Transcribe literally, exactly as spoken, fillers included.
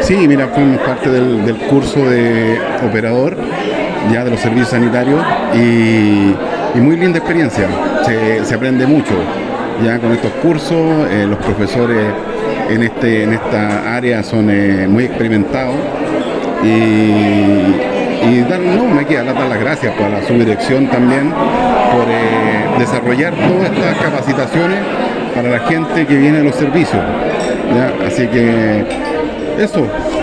Sí, mira, fuimos parte del, del curso de operador ya de los servicios sanitarios y, y muy linda experiencia, se, se aprende mucho ya con estos cursos, eh, los profesores en, este, en esta área son eh, muy experimentados y, y dar, no, me queda dar las gracias pues, a la subdirección también por eh, desarrollar todas estas capacitaciones para la gente que viene de los servicios, ¿ya? Así que eso.